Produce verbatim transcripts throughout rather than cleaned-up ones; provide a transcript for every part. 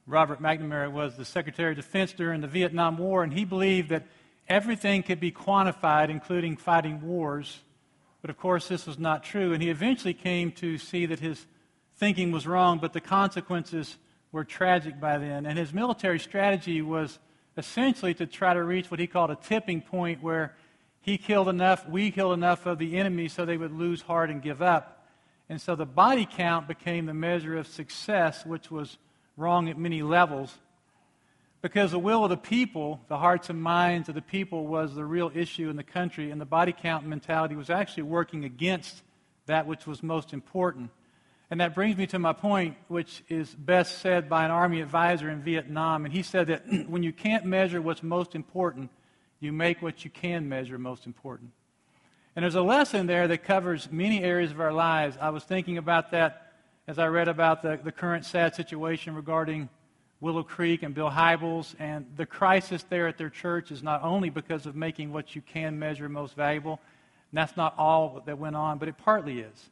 Robert McNamara was the Secretary of Defense during the Vietnam War, and he believed that everything could be quantified, including fighting wars. But of course, this was not true, and he eventually came to see that his thinking was wrong, but the consequences were tragic by then. And his military strategy was essentially to try to reach what he called a tipping point where he killed enough, we killed enough of the enemy so they would lose heart and give up. And so the body count became the measure of success, which was wrong at many levels. Because the will of the people, the hearts and minds of the people, was the real issue in the country, and the body count mentality was actually working against that which was most important. And that brings me to my point, which is best said by an Army advisor in Vietnam. And he said that when you can't measure what's most important, you make what you can measure most important. And there's a lesson there that covers many areas of our lives. I was thinking about that as I read about the, the current sad situation regarding Willow Creek and Bill Hybels. And the crisis there at their church is not only because of making what you can measure most valuable, and that's not all that went on, but it partly is.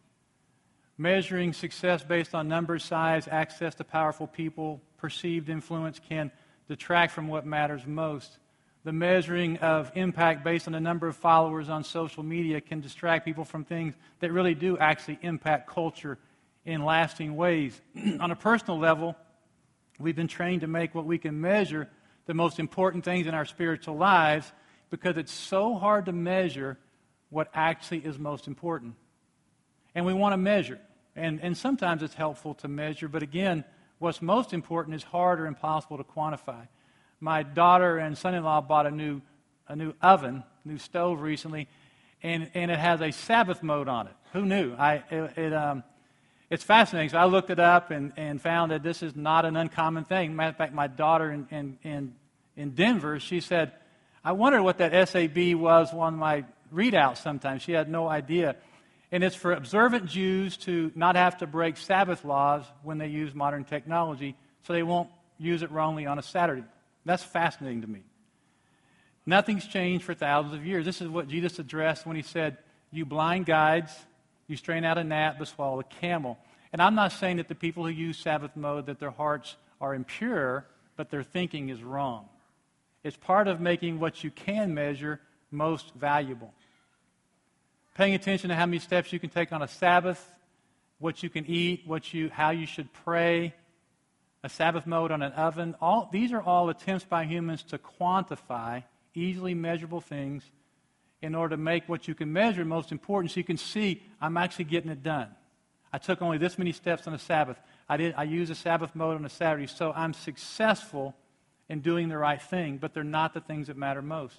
Measuring success based on numbers, size, access to powerful people, perceived influence can detract from what matters most. The measuring of impact based on the number of followers on social media can distract people from things that really do actually impact culture in lasting ways. On a personal level, we've been trained to make what we can measure the most important things in our spiritual lives because it's so hard to measure what actually is most important. And we want to measure. And, and sometimes it's helpful to measure, but again, what's most important is hard or impossible to quantify. My daughter and son-in-law bought a new a new oven, new stove recently, and, and it has a Sabbath mode on it. Who knew? I it, it um it's fascinating. So I looked it up and, and found that this is not an uncommon thing. Matter of fact, my daughter in, in, in, in Denver, she said, I wondered what that S A B was on my readouts sometimes. She had no idea. And it's for observant Jews to not have to break Sabbath laws when they use modern technology, so they won't use it wrongly on a Saturday. That's fascinating to me. Nothing's changed for thousands of years. This is what Jesus addressed when he said, you blind guides, you strain out a gnat but swallow a camel. And I'm not saying that the people who use Sabbath mode, that their hearts are impure, but their thinking is wrong. It's part of making what you can measure most valuable. Paying attention to how many steps you can take on a Sabbath, what you can eat, what you, how you should pray, a Sabbath mode on an oven. All, these are all attempts by humans to quantify easily measurable things in order to make what you can measure most important so you can see, I'm actually getting it done. I took only this many steps on a Sabbath. I did. I used a Sabbath mode on a Saturday, so I'm successful in doing the right thing, but they're not the things that matter most.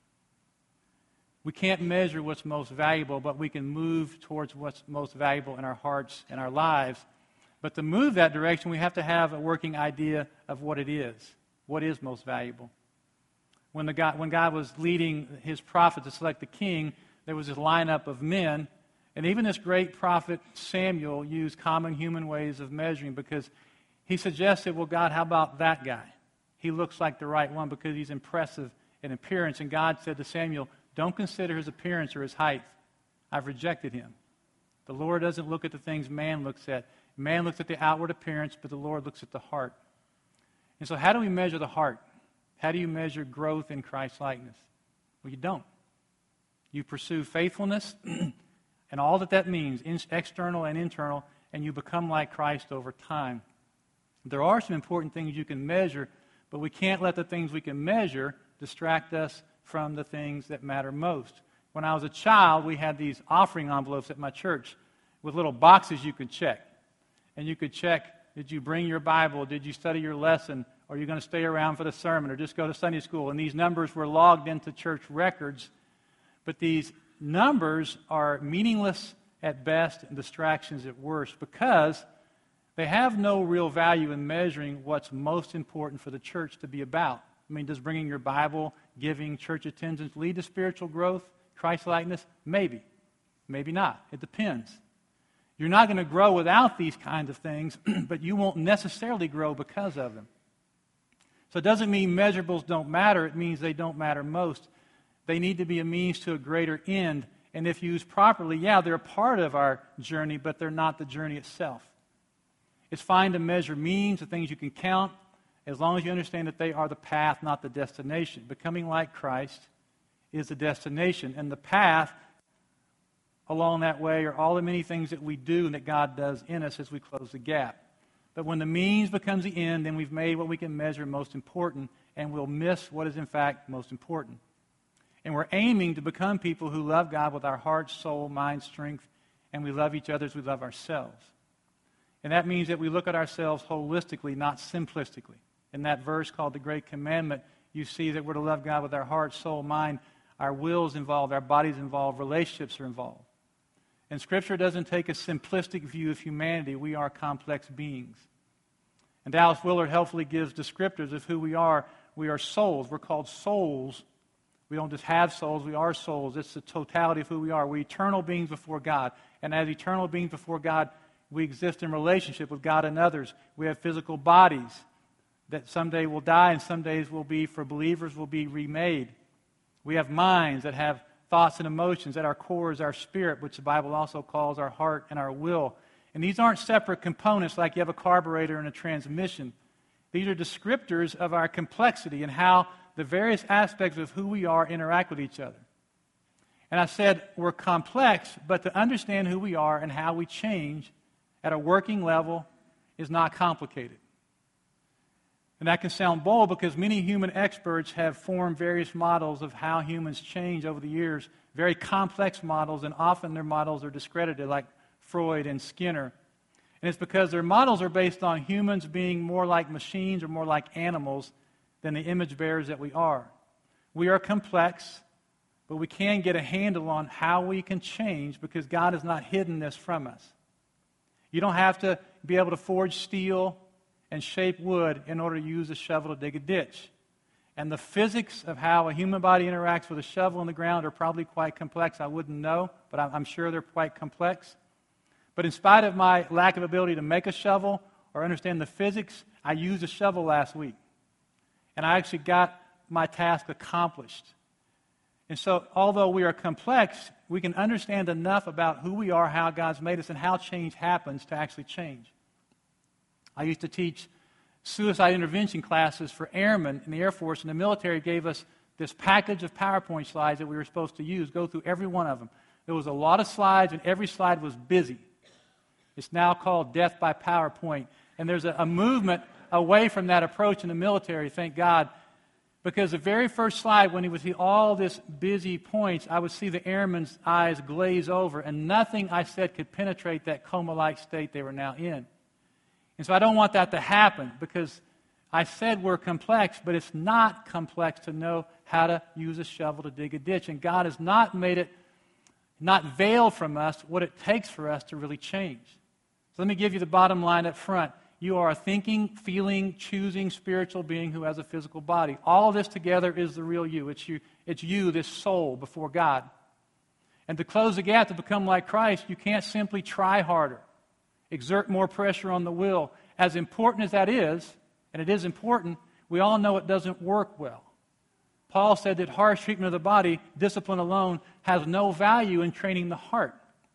We can't measure what's most valuable, but we can move towards what's most valuable in our hearts and our lives. But to move that direction, we have to have a working idea of what it is. What is most valuable? When, the God, when God was leading his prophet to select the king, there was this lineup of men, and even this great prophet Samuel used common human ways of measuring because he suggested, well, God, how about that guy? He looks like the right one because he's impressive in appearance. And God said to Samuel, don't consider his appearance or his height. I've rejected him. The Lord doesn't look at the things man looks at. Man looks at the outward appearance, but the Lord looks at the heart. And so how do we measure the heart? How do you measure growth in Christ-likeness? Well, you don't. You pursue faithfulness and all that that means, external and internal, and you become like Christ over time. There are some important things you can measure, but we can't let the things we can measure distract us from the things that matter most. When I was a child, we had these offering envelopes at my church with little boxes you could check. And you could check, did you bring your Bible? Did you study your lesson? Or are you going to stay around for the sermon or just go to Sunday school? And these numbers were logged into church records. But these numbers are meaningless at best and distractions at worst because they have no real value in measuring what's most important for the church to be about. I mean, does bringing your Bible, giving, church attendance lead to spiritual growth, Christ-likeness? Maybe. Maybe not. It depends. You're not going to grow without these kinds of things, but you won't necessarily grow because of them. So it doesn't mean measurables don't matter. It means they don't matter most. They need to be a means to a greater end. And if used properly, yeah, they're a part of our journey, but they're not the journey itself. It's fine to measure means, the things you can count, as long as you understand that they are the path, not the destination. Becoming like Christ is the destination, and the path along that way are all the many things that we do and that God does in us as we close the gap. But when the means becomes the end, then we've made what we can measure most important, and we'll miss what is in fact most important. And we're aiming to become people who love God with our heart, soul, mind, strength, and we love each other as we love ourselves. And that means that we look at ourselves holistically, not simplistically. In that verse called the Great Commandment, you see that we're to love God with our heart, soul, mind. Our will's involved, our body's involved, relationships are involved. And Scripture doesn't take a simplistic view of humanity. We are complex beings. And Dallas Willard helpfully gives descriptors of who we are. We are souls. We're called souls. We don't just have souls, we are souls. It's the totality of who we are. We're eternal beings before God. And as eternal beings before God, we exist in relationship with God and others. We have physical bodies that someday will die and some days will be, for believers, will be remade. We have minds that have thoughts and emotions. At our core is our spirit, which the Bible also calls our heart and our will. And these aren't separate components like you have a carburetor and a transmission. These are descriptors of our complexity and how the various aspects of who we are interact with each other. And I said we're complex, but to understand who we are and how we change at a working level is not complicated. And that can sound bold because many human experts have formed various models of how humans change over the years, very complex models, and often their models are discredited, like Freud and Skinner. And it's because their models are based on humans being more like machines or more like animals than the image bearers that we are. We are complex, but we can get a handle on how we can change because God has not hidden this from us. You don't have to be able to forge steel and shape wood in order to use a shovel to dig a ditch. And the physics of how a human body interacts with a shovel in the ground are probably quite complex. I wouldn't know, but I'm sure they're quite complex. But in spite of my lack of ability to make a shovel or understand the physics, I used a shovel last week. And I actually got my task accomplished. And so, although we are complex, we can understand enough about who we are, how God's made us, and how change happens to actually change. I used to teach suicide intervention classes for airmen in the Air Force, and the military gave us this package of PowerPoint slides that we were supposed to use, go through every one of them. There was a lot of slides, and every slide was busy. It's now called death by PowerPoint. And there's a, a movement away from that approach in the military, thank God, because the very first slide, when he would see all this busy points, I would see the airman's eyes glaze over, and nothing I said could penetrate that coma-like state they were now in. And so I don't want that to happen, because I said we're complex, but it's not complex to know how to use a shovel to dig a ditch. And God has not made it, not veiled from us what it takes for us to really change. So let me give you the bottom line up front. You are a thinking, feeling, choosing spiritual being who has a physical body. All this together is the real you. It's you, it's you, this soul, before God. And to close the gap, to become like Christ, you can't simply try harder, exert more pressure on the will. As important as that is, and it is important, we all know it doesn't work well. Paul said that harsh treatment of the body, discipline alone, has no value in training the heart.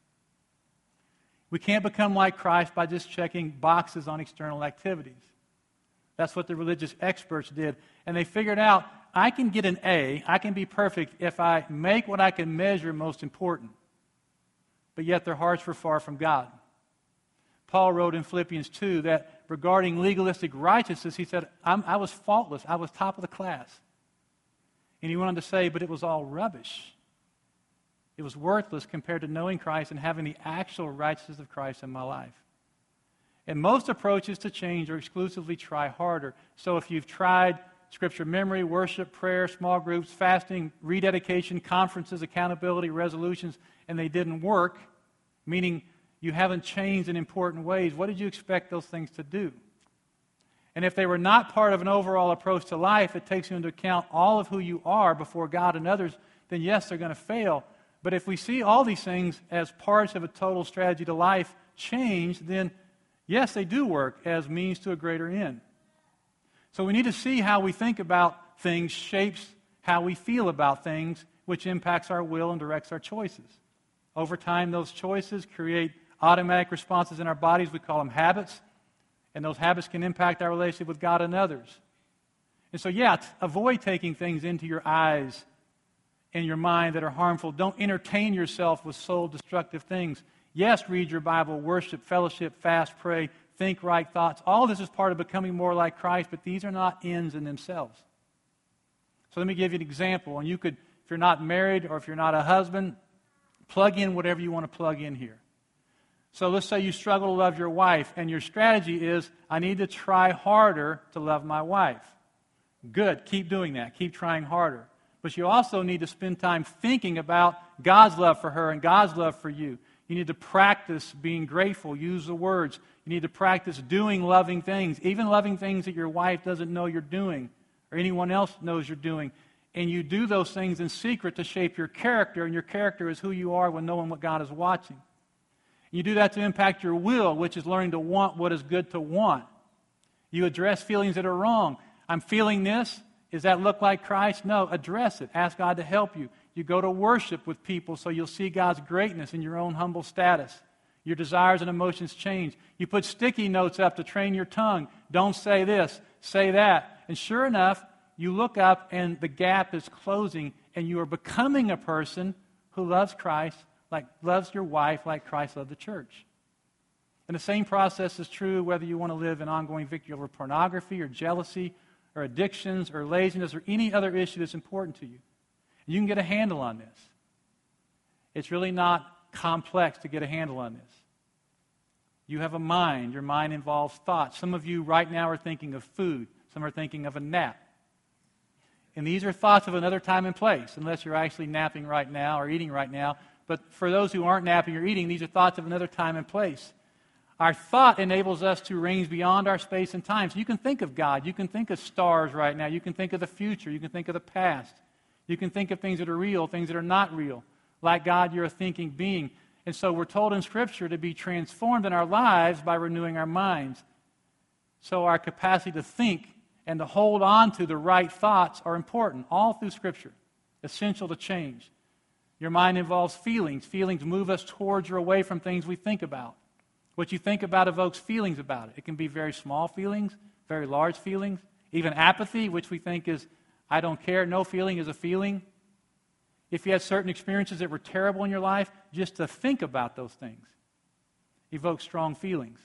We can't become like Christ by just checking boxes on external activities. That's what the religious experts did. And they figured out, I can get an A, I can be perfect if I make what I can measure most important. But yet their hearts were far from God. Paul wrote in Philippians two that regarding legalistic righteousness, he said, I'm, I was faultless, I was top of the class. And he went on to say, but it was all rubbish. It was worthless compared to knowing Christ and having the actual righteousness of Christ in my life. And most approaches to change are exclusively try harder. So if you've tried scripture memory, worship, prayer, small groups, fasting, rededication, conferences, accountability, resolutions, and they didn't work, meaning you haven't changed in important ways, what did you expect those things to do? And if they were not part of an overall approach to life that takes into account all of who you are before God and others, then yes, they're going to fail. But if we see all these things as parts of a total strategy to life change, then yes, they do work as means to a greater end. So we need to see how we think about things shapes how we feel about things, which impacts our will and directs our choices. Over time, those choices create automatic responses in our bodies. We call them habits. And those habits can impact our relationship with God and others. And so, yeah, avoid taking things into your eyes and your mind that are harmful. Don't entertain yourself with soul-destructive things. Yes, read your Bible, worship, fellowship, fast, pray, think right thoughts. All this is part of becoming more like Christ, but these are not ends in themselves. So let me give you an example. And you could, if you're not married or if you're not a husband, plug in whatever you want to plug in here. So let's say you struggle to love your wife, and your strategy is, I need to try harder to love my wife. Good. Keep doing that. Keep trying harder. But you also need to spend time thinking about God's love for her and God's love for you. You need to practice being grateful. Use the words. You need to practice doing loving things, even loving things that your wife doesn't know you're doing or anyone else knows you're doing. And you do those things in secret to shape your character, and your character is who you are when knowing what God is watching. You do that to impact your will, which is learning to want what is good to want. You address feelings that are wrong. I'm feeling this. Does that look like Christ? No, address it. Ask God to help you. You go to worship with people so you'll see God's greatness in your own humble status. Your desires and emotions change. You put sticky notes up to train your tongue. Don't say this, say that. And sure enough, you look up and the gap is closing, and you are becoming a person who loves Christ, like loves your wife like Christ loved the church. And the same process is true whether you want to live in ongoing victory over pornography or jealousy or addictions or laziness or any other issue that's important to you. You can get a handle on this. It's really not complex to get a handle on this. You have a mind. Your mind involves thoughts. Some of you right now are thinking of food. Some are thinking of a nap. And these are thoughts of another time and place, unless you're actually napping right now or eating right now. But for those who aren't napping or eating, these are thoughts of another time and place. Our thought enables us to range beyond our space and time. So you can think of God. You can think of stars right now. You can think of the future. You can think of the past. You can think of things that are real, things that are not real. Like God, you're a thinking being. And so we're told in Scripture to be transformed in our lives by renewing our minds. So our capacity to think and to hold on to the right thoughts are important, all through Scripture. Essential to change. Your mind involves feelings. Feelings move us towards or away from things we think about. What you think about evokes feelings about it. It can be very small feelings, very large feelings, even apathy, which we think is, I don't care. No feeling is a feeling. If you had certain experiences that were terrible in your life, just to think about those things evokes strong feelings.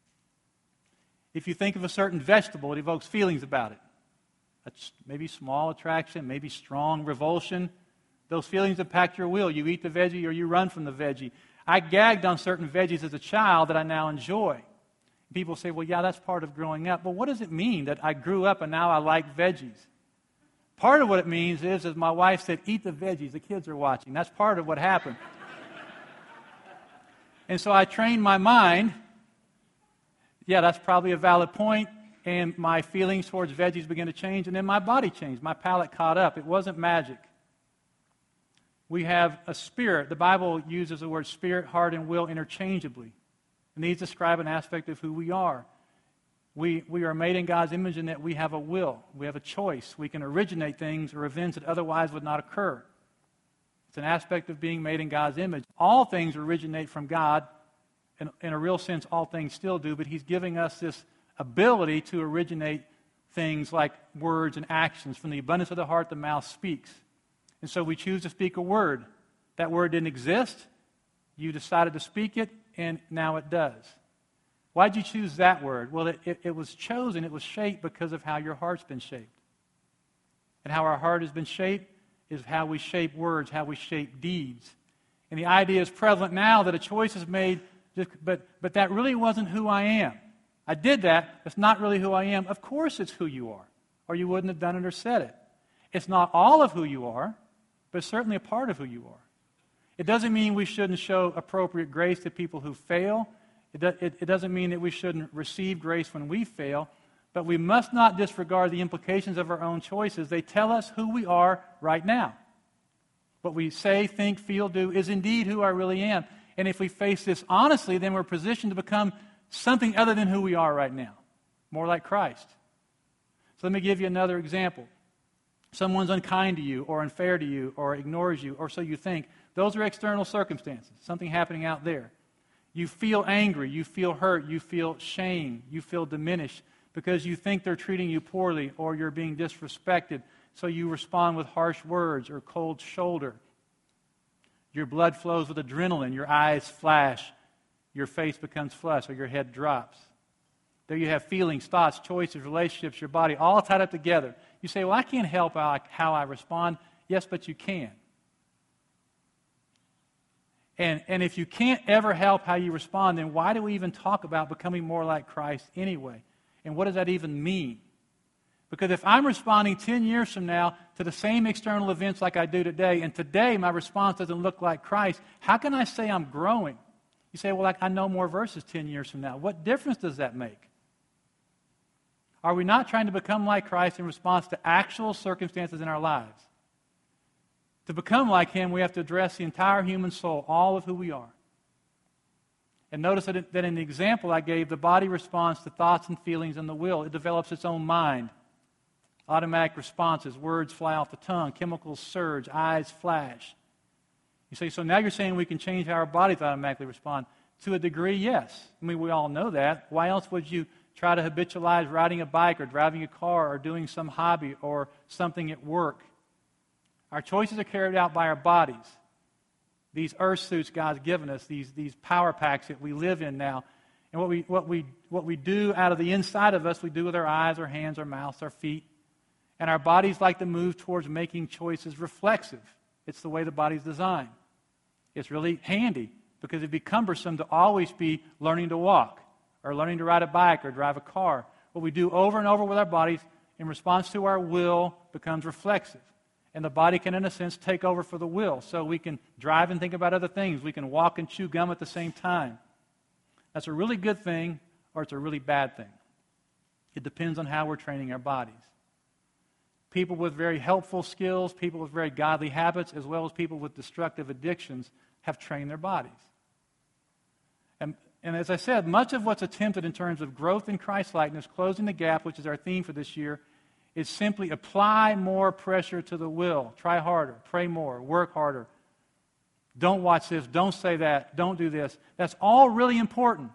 If you think of a certain vegetable, it evokes feelings about it. That's maybe small attraction, maybe strong revulsion. Those feelings impact your will. You eat the veggie or you run from the veggie. I gagged on certain veggies as a child that I now enjoy. People say, well, yeah, that's part of growing up. But what does it mean that I grew up and now I like veggies? Part of what it means is, as my wife said, eat the veggies. The kids are watching. That's part of what happened. And so I trained my mind. Yeah, that's probably a valid point. And my feelings towards veggies began to change. And then my body changed. My palate caught up. It wasn't magic. We have a spirit. The Bible uses the word spirit, heart, and will interchangeably. And these describe an aspect of who we are. We, we are made in God's image in that we have a will. We have a choice. We can originate things or events that otherwise would not occur. It's an aspect of being made in God's image. All things originate from God. In, in a real sense, all things still do. But He's giving us this ability to originate things like words and actions. From the abundance of the heart, the mouth speaks. And so we choose to speak a word. That word didn't exist. You decided to speak it, and now it does. Why did you choose that word? Well, it, it, it was chosen, it was shaped because of how your heart's been shaped. And how our heart has been shaped is how we shape words, how we shape deeds. And the idea is prevalent now that a choice is made, just, but, but that really wasn't who I am. I did that, that's not really who I am. Of course it's who you are, or you wouldn't have done it or said it. It's not all of who you are, but it's certainly a part of who you are. It doesn't mean we shouldn't show appropriate grace to people who fail. It, do, it, it doesn't mean that we shouldn't receive grace when we fail. But we must not disregard the implications of our own choices. They tell us who we are right now. What we say, think, feel, do is indeed who I really am. And if we face this honestly, then we're positioned to become something other than who we are right now. More like Christ. So let me give you another example. Someone's unkind to you or unfair to you or ignores you, or so you think. Those are external circumstances, something happening out there. You feel angry, you feel hurt, you feel shame, you feel diminished because you think they're treating you poorly or you're being disrespected, so you respond with harsh words or cold shoulder. Your blood flows with adrenaline, your eyes flash, your face becomes flushed, or your head drops. There you have feelings, thoughts, choices, relationships, your body, all tied up together. You say, well, I can't help how I, how I respond. Yes, but you can. And, and if you can't ever help how you respond, then why do we even talk about becoming more like Christ anyway? And what does that even mean? Because if I'm responding ten years from now to the same external events like I do today, and today my response doesn't look like Christ, how can I say I'm growing? You say, well, like, I know more verses ten years from now. What difference does that make? Are we not trying to become like Christ in response to actual circumstances in our lives? To become like Him, we have to address the entire human soul, all of who we are. And notice that, it, that in the example I gave, the body responds to thoughts and feelings and the will. It develops its own mind. Automatic responses, words fly off the tongue, chemicals surge, eyes flash. You say, so now you're saying we can change how our bodies automatically respond. To a degree, yes. I mean, we all know that. Why else would you try to habitualize riding a bike or driving a car or doing some hobby or something at work? Our choices are carried out by our bodies. These earth suits God's given us, these, these power packs that we live in now. And what we, what, we, what we do out of the inside of us, we do with our eyes, our hands, our mouths, our feet. And our bodies like to move towards making choices reflexive. It's the way the body's designed. It's really handy because it'd be cumbersome to always be learning to walk or learning to ride a bike or drive a car. What we do over and over with our bodies in response to our will becomes reflexive. And the body can, in a sense, take over for the will. So we can drive and think about other things. We can walk and chew gum at the same time. That's a really good thing, or it's a really bad thing. It depends on how we're training our bodies. People with very helpful skills, people with very godly habits, as well as people with destructive addictions, have trained their bodies. And, and as I said, much of what's attempted in terms of growth in Christ-likeness, closing the gap, which is our theme for this year, is simply apply more pressure to the will. Try harder, pray more, work harder. Don't watch this, don't say that, don't do this. That's all really important,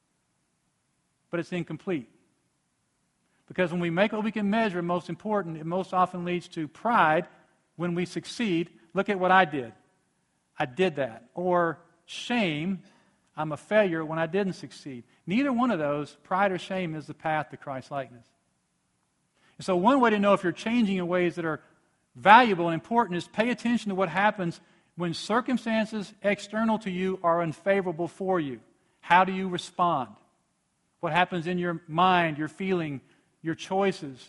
but it's incomplete. Because when we make what we can measure most important, it most often leads to pride when we succeed. Look at what I did. I did that. Or shame, I'm a failure when I didn't succeed. Neither one of those, pride or shame, is the path to Christ-likeness. And so one way to know if you're changing in ways that are valuable and important is pay attention to what happens when circumstances external to you are unfavorable for you. How do you respond? What happens in your mind, your feeling, your choices?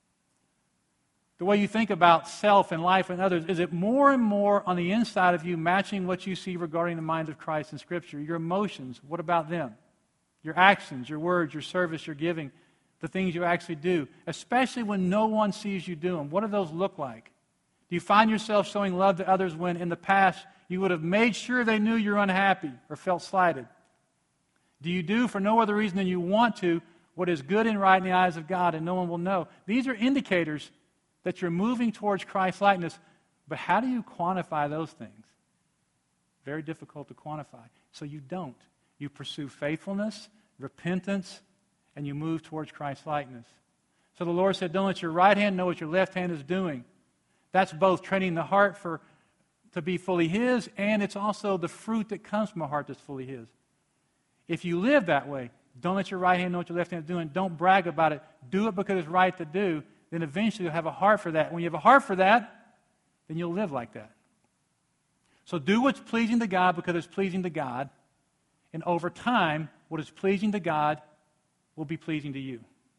The way you think about self and life and others, is it more and more on the inside of you matching what you see regarding the mind of Christ in Scripture? Your emotions, what about them? Your actions, your words, your service, your giving, the things you actually do, especially when no one sees you do them. What do those look like? Do you find yourself showing love to others when in the past you would have made sure they knew you're unhappy or felt slighted? Do you do, for no other reason than you want to, what is good and right in the eyes of God and no one will know? These are indicators that you're moving towards Christ-likeness, but how do you quantify those things? Very difficult to quantify. So you don't. You pursue faithfulness, repentance, and you move towards Christ-likeness. So the Lord said, don't let your right hand know what your left hand is doing. That's both training the heart for to be fully His, and it's also the fruit that comes from a heart that's fully His. If you live that way, don't let your right hand know what your left hand is doing. Don't brag about it. Do it because it's right to do. Then eventually you'll have a heart for that. When you have a heart for that, then you'll live like that. So do what's pleasing to God because it's pleasing to God. And over time, what is pleasing to God will be pleasing to you.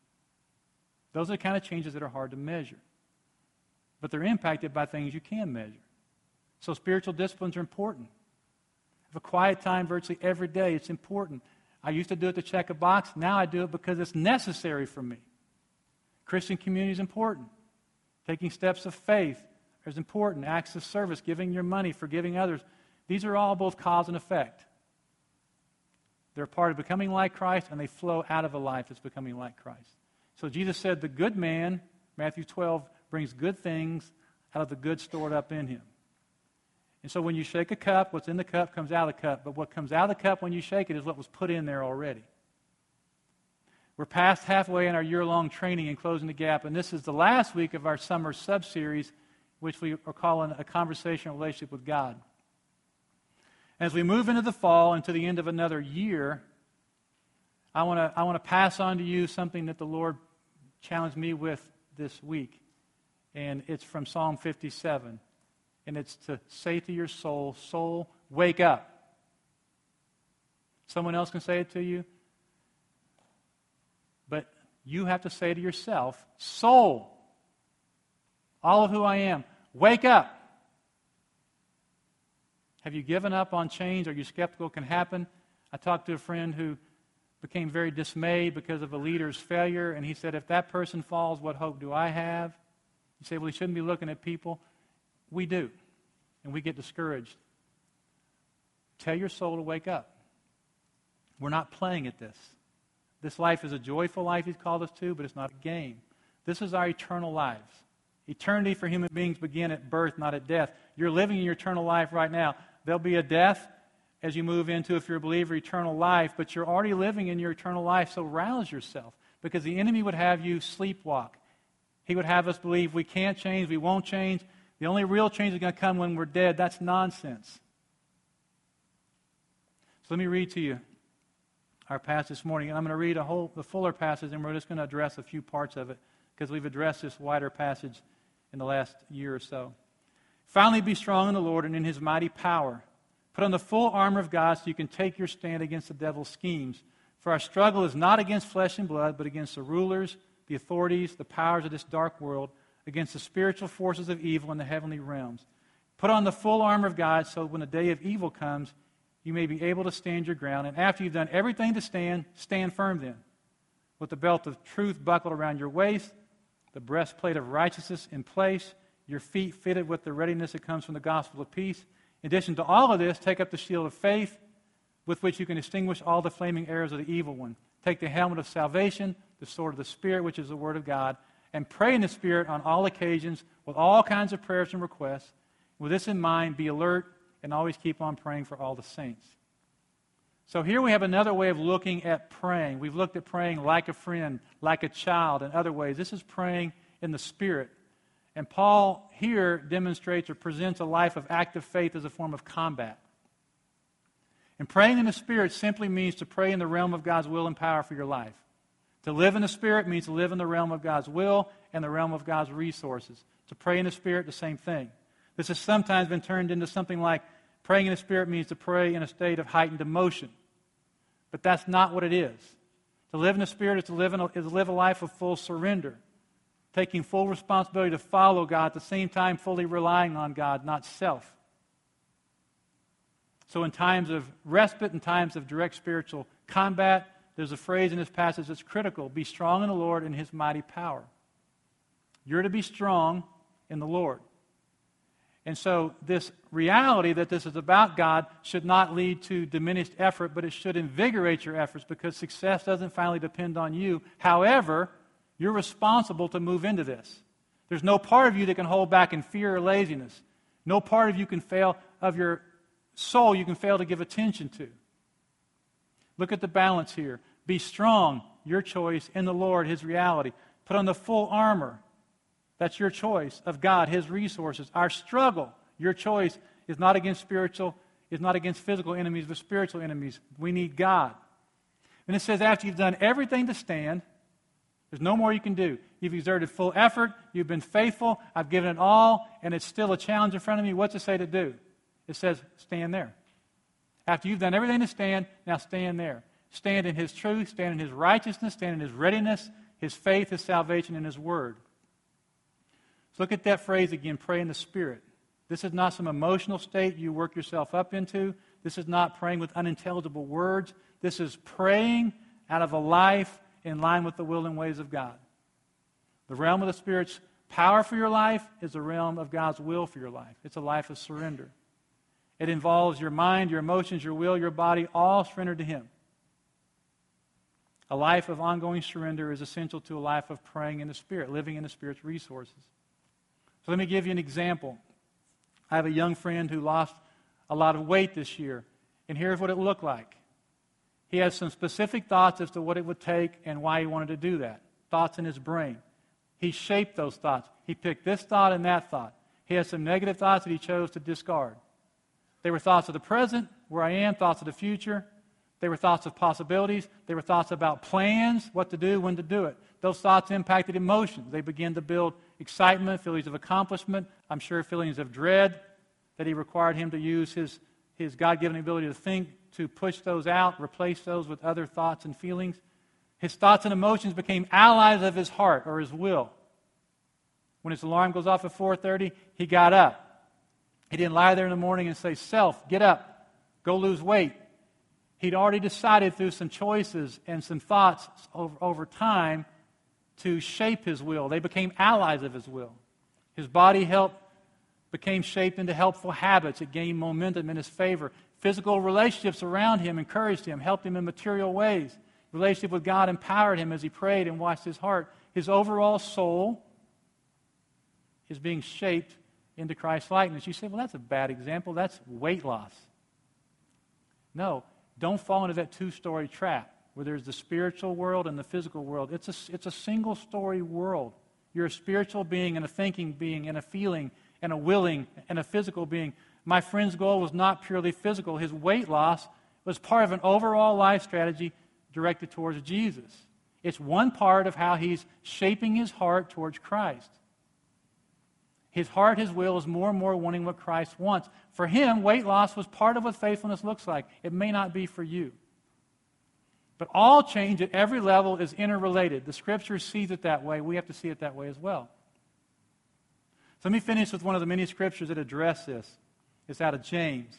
Those are the kind of changes that are hard to measure. But they're impacted by things you can measure. So spiritual disciplines are important. Have a quiet time virtually every day. It's important. I used to do it to check a box. Now I do it because it's necessary for me. Christian community is important. Taking steps of faith is important. Acts of service, giving your money, forgiving others. These are all both cause and effect. They're a part of becoming like Christ, and they flow out of a life that's becoming like Christ. So Jesus said, the good man, Matthew twelve, brings good things out of the good stored up in him. And so when you shake a cup, what's in the cup comes out of the cup. But what comes out of the cup when you shake it is what was put in there already. We're past halfway in our year-long training in Closing the Gap, and this is the last week of our summer sub-series, which we are calling A Conversational Relationship with God. As we move into the fall and to the end of another year, I want to I want to pass on to you something that the Lord challenged me with this week. And it's from Psalm fifty-seven. And it's to say to your soul, soul, wake up. Someone else can say it to you. But you have to say to yourself, soul, all of who I am, wake up. Have you given up on change? Are you skeptical it can happen? I talked to a friend who became very dismayed because of a leader's failure, and he said, if that person falls, what hope do I have? You say, well, he shouldn't be looking at people. We do, and we get discouraged. Tell your soul to wake up. We're not playing at this. This life is a joyful life He's called us to, but it's not a game. This is our eternal lives. Eternity for human beings begin at birth, not at death. You're living in your eternal life right now. There'll be a death as you move into, if you're a believer, eternal life, but you're already living in your eternal life, so rouse yourself, because the enemy would have you sleepwalk. He would have us believe we can't change, we won't change. The only real change is going to come when we're dead. That's nonsense. So let me read to you our passage this morning. And I'm going to read a whole, the fuller passage, and we're just going to address a few parts of it, because we've addressed this wider passage in the last year or so. Finally, be strong in the Lord and in His mighty power. Put on the full armor of God so you can take your stand against the devil's schemes. For our struggle is not against flesh and blood, but against the rulers, the authorities, the powers of this dark world, against the spiritual forces of evil in the heavenly realms. Put on the full armor of God so when the day of evil comes, you may be able to stand your ground. And after you've done everything to stand, stand firm then, with the belt of truth buckled around your waist, the breastplate of righteousness in place, your feet fitted with the readiness that comes from the gospel of peace. In addition to all of this, take up the shield of faith, with which you can extinguish all the flaming arrows of the evil one. Take the helmet of salvation, the sword of the Spirit, which is the Word of God, and pray in the Spirit on all occasions with all kinds of prayers and requests. With this in mind, be alert and always keep on praying for all the saints. So here we have another way of looking at praying. We've looked at praying like a friend, like a child, and other ways. This is praying in the Spirit. And Paul here demonstrates or presents a life of active faith as a form of combat. And praying in the Spirit simply means to pray in the realm of God's will and power for your life. To live in the Spirit means to live in the realm of God's will and the realm of God's resources. To pray in the Spirit, the same thing. This has sometimes been turned into something like praying in the Spirit means to pray in a state of heightened emotion. But that's not what it is. To live in the Spirit is to live, in a, is to live a life of full surrender, taking full responsibility to follow God, at the same time fully relying on God, not self. So in times of respite, in times of direct spiritual combat, there's a phrase in this passage that's critical. Be strong in the Lord and His mighty power. You're to be strong in the Lord. And so this reality that this is about God should not lead to diminished effort, but it should invigorate your efforts, because success doesn't finally depend on you. However, you're responsible to move into this. There's no part of you that can hold back in fear or laziness. No part of you can fail, of your soul you can fail to give attention to. Look at the balance here. Be strong, your choice, in the Lord, His reality. Put on the full armor. That's your choice of God, His resources. Our struggle, your choice, is not against spiritual, is not against physical enemies, but spiritual enemies. We need God. And it says after you've done everything to stand, there's no more you can do. You've exerted full effort. You've been faithful. I've given it all, and it's still a challenge in front of me. What's it say to do? It says, stand there. After you've done everything to stand, now stand there. Stand in His truth, stand in His righteousness, stand in His readiness, His faith, His salvation, and His word. So look at that phrase again, pray in the Spirit. This is not some emotional state you work yourself up into. This is not praying with unintelligible words. This is praying out of a life in line with the will and ways of God. The realm of the Spirit's power for your life is the realm of God's will for your life. It's a life of surrender. It involves your mind, your emotions, your will, your body, all surrendered to Him. A life of ongoing surrender is essential to a life of praying in the Spirit, living in the Spirit's resources. So let me give you an example. I have a young friend who lost a lot of weight this year, and here's what it looked like. He has some specific thoughts as to what it would take and why he wanted to do that. Thoughts in his brain. He shaped those thoughts. He picked this thought and that thought. He has some negative thoughts that he chose to discard. They were thoughts of the present, where I am, thoughts of the future. They were thoughts of possibilities. They were thoughts about plans, what to do, when to do it. Those thoughts impacted emotions. They began to build excitement, feelings of accomplishment, I'm sure feelings of dread, that he required him to use his, his God-given ability to think to push those out, replace those with other thoughts and feelings. His thoughts and emotions became allies of his heart or his will. When his alarm goes off at four thirty, he got up. He didn't lie there in the morning and say, "Self, get up, go lose weight." He'd already decided through some choices and some thoughts over, over time to shape his will. They became allies of his will. His body helped, became shaped into helpful habits. It gained momentum in his favor. Physical relationships around him encouraged him, helped him in material ways. Relationship with God empowered him as he prayed and watched his heart. His overall soul is being shaped into Christ's likeness. You say, well, that's a bad example. That's weight loss. No, don't fall into that two-story trap where there's the spiritual world and the physical world. It's a, it's a single-story world. You're a spiritual being and a thinking being and a feeling and a willing and a physical being. My friend's goal was not purely physical. His weight loss was part of an overall life strategy directed towards Jesus. It's one part of how he's shaping his heart towards Christ. His heart, his will is more and more wanting what Christ wants. For him, weight loss was part of what faithfulness looks like. It may not be for you. But all change at every level is interrelated. The Scripture sees it that way. We have to see it that way as well. So let me finish with one of the many Scriptures that address this. It's out of James.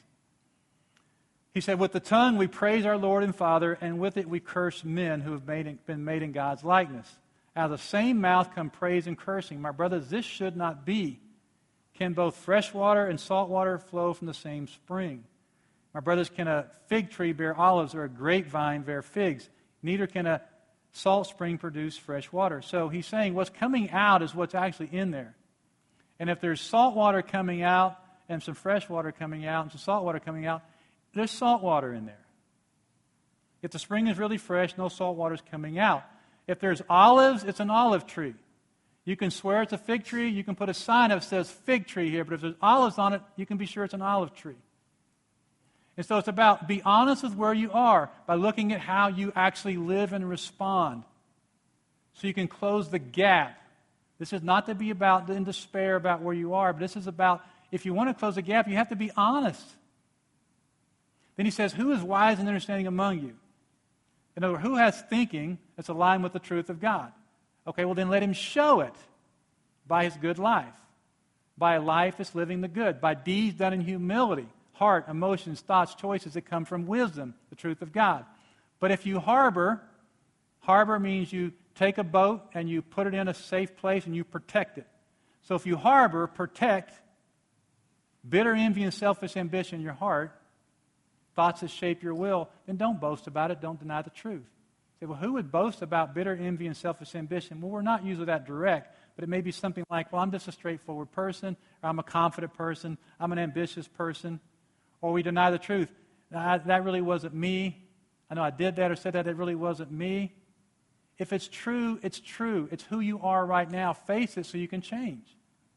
He said, "With the tongue we praise our Lord and Father, and with it we curse men who have made in, been made in God's likeness. Out of the same mouth come praise and cursing. My brothers, this should not be. Can both fresh water and salt water flow from the same spring? My brothers, can a fig tree bear olives or a grapevine bear figs? Neither can a salt spring produce fresh water." So he's saying what's coming out is what's actually in there. And if there's salt water coming out and some fresh water coming out and some salt water coming out, there's salt water in there. If the spring is really fresh, no salt water is coming out. If there's olives, it's an olive tree. You can swear it's a fig tree. You can put a sign that says fig tree here, but if there's olives on it, you can be sure it's an olive tree. And so it's about be honest with where you are by looking at how you actually live and respond so you can close the gap. This is not to be about in despair about where you are, but this is about if you want to close the gap, you have to be honest. Then he says, "Who is wise and understanding among you?" In other words, who has thinking that's aligned with the truth of God? Okay, well then let him show it by his good life, by a life that's living the good, by deeds done in humility, heart, emotions, thoughts, choices that come from wisdom, the truth of God. But if you harbor, harbor means you take a boat and you put it in a safe place and you protect it. So if you harbor, protect bitter envy and selfish ambition in your heart, thoughts that shape your will, then don't boast about it. Don't deny the truth. Say, well, who would boast about bitter envy and selfish ambition? Well, we're not usually that direct, but it may be something like, well, I'm just a straightforward person, or I'm a confident person, I'm an ambitious person, or we deny the truth. I, that really wasn't me. I know I did that or said that. It really wasn't me. If it's true, it's true. It's who you are right now. Face it so you can change.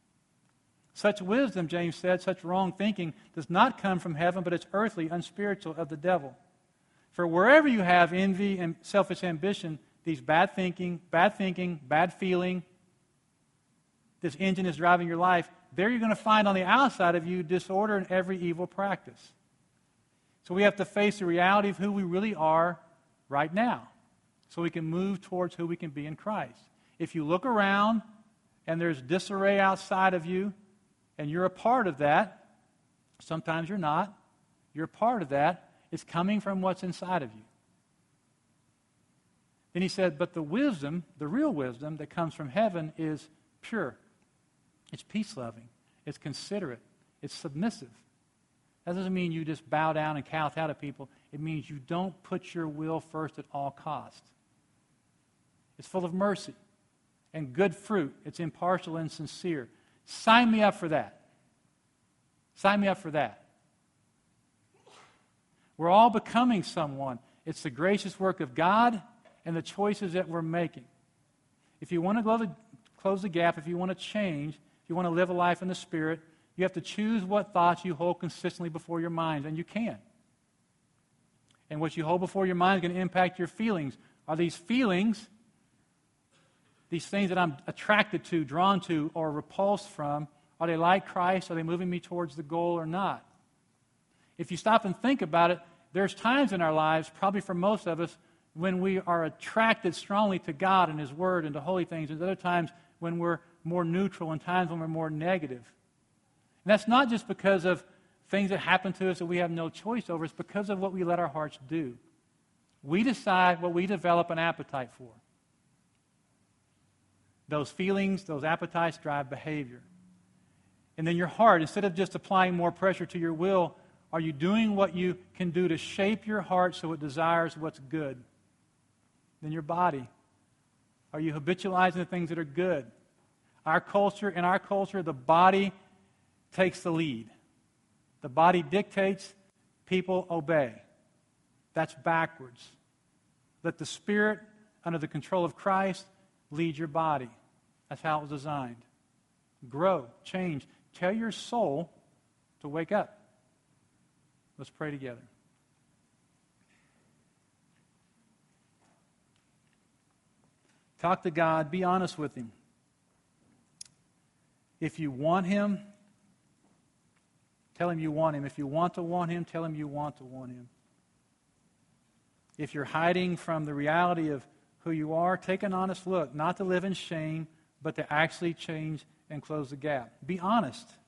Such wisdom, James said, such wrong thinking does not come from heaven, but it's earthly, unspiritual, of the devil. For wherever you have envy and selfish ambition, these bad thinking, bad thinking, bad feeling, this engine is driving your life, there you're going to find on the outside of you disorder and every evil practice. So we have to face the reality of who we really are right now so we can move towards who we can be in Christ. If you look around and there's disarray outside of you, and you're a part of that, sometimes you're not, you're a part of that, it's coming from what's inside of you. Then he said, but the wisdom, the real wisdom that comes from heaven is pure. It's peace-loving. It's considerate. It's submissive. That doesn't mean you just bow down and kowtow to people. It means you don't put your will first at all costs. It's full of mercy and good fruit. It's impartial and sincere. Sign me up for that. Sign me up for that. We're all becoming someone. It's the gracious work of God and the choices that we're making. If you want to close the, close the gap, if you want to change, if you want to live a life in the Spirit, you have to choose what thoughts you hold consistently before your minds, and you can. And what you hold before your mind is going to impact your feelings. Are these feelings, these things that I'm attracted to, drawn to, or repulsed from, are they like Christ? Are they moving me towards the goal or not? If you stop and think about it, there's times in our lives, probably for most of us, when we are attracted strongly to God and His Word and to holy things, and other times when we're more neutral and times when we're more negative. And that's not just because of things that happen to us that we have no choice over. It's because of what we let our hearts do. We decide what we develop an appetite for. Those feelings, those appetites drive behavior. And then your heart, instead of just applying more pressure to your will, are you doing what you can do to shape your heart so it desires what's good? Then your body. Are you habitualizing the things that are good? Our culture, in our culture, the body takes the lead. The body dictates, people obey. That's backwards. Let the Spirit, under the control of Christ, lead your body. That's how it was designed. Grow, change. Tell your soul to wake up. Let's pray together. Talk to God. Be honest with Him. If you want Him, tell Him you want Him. If you want to want Him, tell Him you want to want Him. If you're hiding from the reality of who you are, take an honest look. Not to live in shame, but to actually change and close the gap. Be honest.